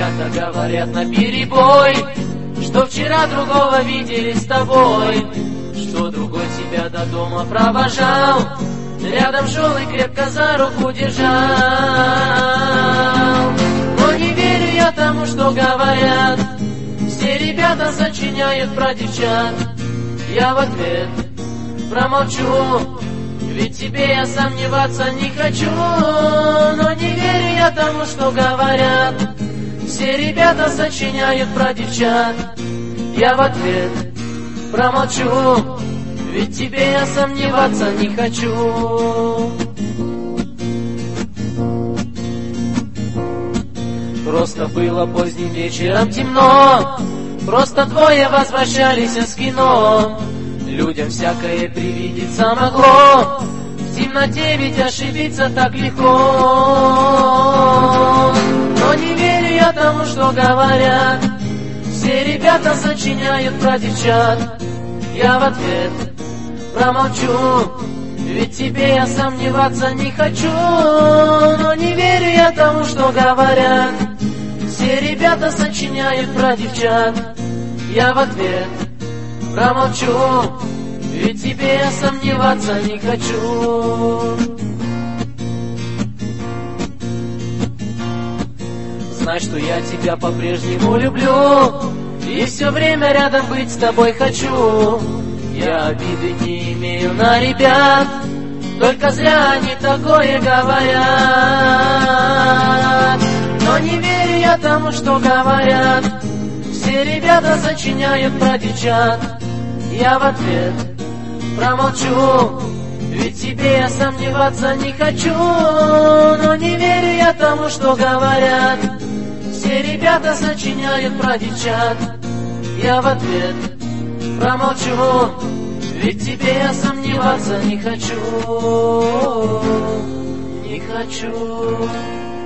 ребята говорят наперебой, что вчера другого видели с тобой, что другой тебя до дома провожал, рядом шел и крепко за руку держал. Но не верю я тому, что говорят, все ребята сочиняют про девчат. Я в ответ промолчу, ведь тебе я сомневаться не хочу. Но не верю я тому, что говорят, все ребята сочиняют про девчат. Я в ответ промолчу, ведь тебе я сомневаться не хочу. Просто было поздним вечером темно, просто двое возвращались из кино. Людям всякое привидеться могло, в темноте ведь ошибиться так легко. Но не верю я тому, что говорят, все ребята сочиняют про девчат. Я в ответ промолчу, ведь тебе я сомневаться не хочу. Но не верю я тому, что говорят, все ребята сочиняют про девчат. Я в ответ промолчу, ведь тебе я сомневаться не хочу. Знай, что я тебя по-прежнему люблю, и все время рядом быть с тобой хочу. Я обиды не имею на ребят, только зря они такое говорят. Но не верю я тому, что говорят, все ребята сочиняют про девчат. Я в ответ промолчу, ведь тебе я сомневаться не хочу. Но не верю я тому, что говорят, все ребята сочиняют про девчат. Я в ответ промолчу, ведь тебе я сомневаться не хочу. Не хочу.